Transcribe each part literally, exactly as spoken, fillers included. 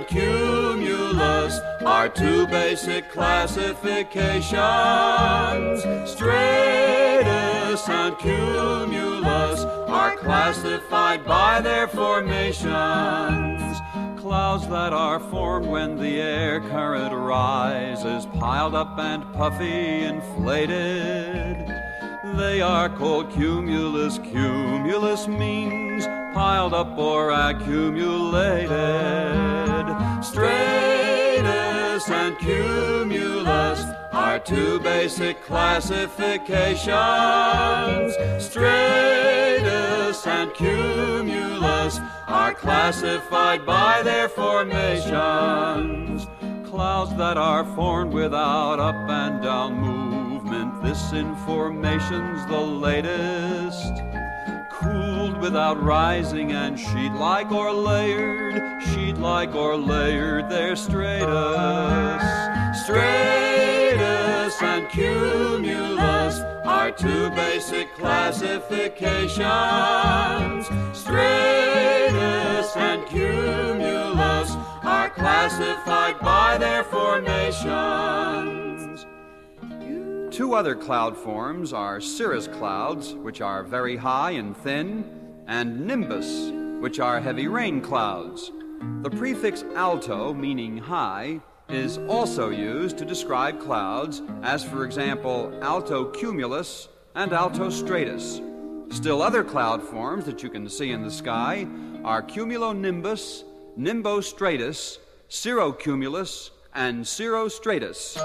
and cumulus are two basic classifications. Stratus and cumulus are classified by their formations. Clouds that are formed when the air current rises, piled up and puffy, inflated, they are called cumulus. Cumulus means piled up or accumulated. Stratus and cumulus are two basic classifications. Stratus and cumulus are classified by their formations. Clouds that are formed without up and down movement, this information's the latest. Cooled without rising and sheet-like or layered, sheet-like or layered, they're stratus. Stratus and cumulus are two basic classifications. Stratus and cumulus are classified by their formations. Two other cloud forms are cirrus clouds, which are very high and thin, and nimbus, which are heavy rain clouds. The prefix alto, meaning high, is also used to describe clouds, as for example, alto cumulus and alto stratus. Still other cloud forms that you can see in the sky are cumulonimbus, nimbostratus, cirrocumulus, and cirrostratus.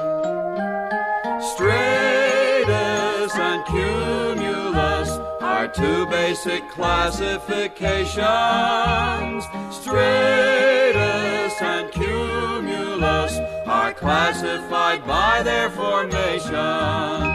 Stratus and cumulus are two basic classifications. Stratus and cumulus are classified by their formation.